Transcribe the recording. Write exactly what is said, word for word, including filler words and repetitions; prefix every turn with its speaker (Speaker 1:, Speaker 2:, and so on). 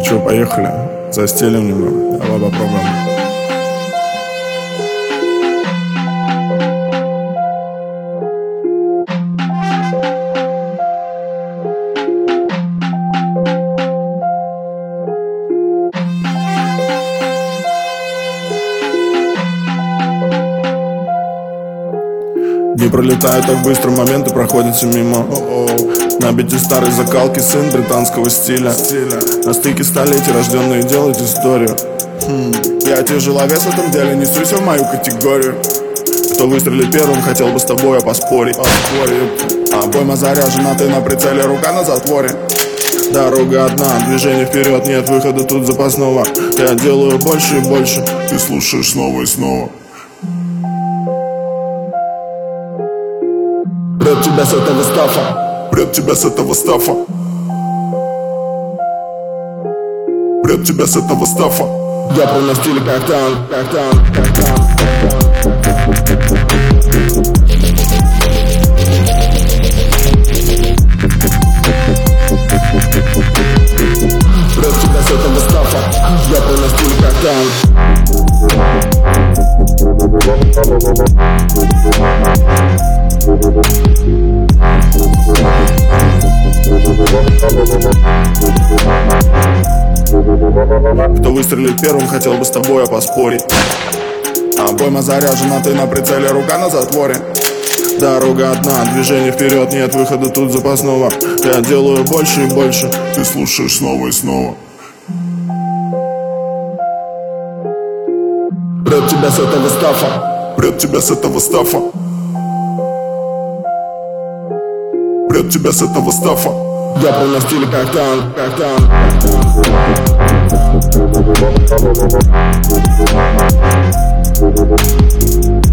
Speaker 1: Че, поехали? Застелим немного. Давай попробуем. Не пролетают так быстро, моменты проходятся мимо. О-о. На бите старой закалки сын британского стиля. На стыке столетий рожденные делают историю. хм. Я тяжеловес в этом деле, не суйся в мою категорию. Кто выстрелит первым, хотел бы с тобой поспорить. Обойма заряжена, ты на прицеле, рука на затворе. Дорога одна, движение вперед, нет выхода тут запасного. Я делаю больше и больше, ты слушаешь снова и снова. Прет тебя с этого стафа, прет тебя с этого стафа, прет тебя с этого стафа. Я про на стиле как танк, как танк, как танк. Прет тебя с этого стафа, я про на стиле как танк. Кто выстрелит первым, хотел бы с тобой поспорить. Обойма заряжена, ты на прицеле, рука на затворе. Дорога одна, движение вперед, нет выхода тут запасного. Я делаю больше и больше, ты слушаешь снова и снова. Прет тебя с этого стафа, прет тебя с этого стафа, прет тебя с этого стафа. Я про на стиле как танк, как танк, как танк.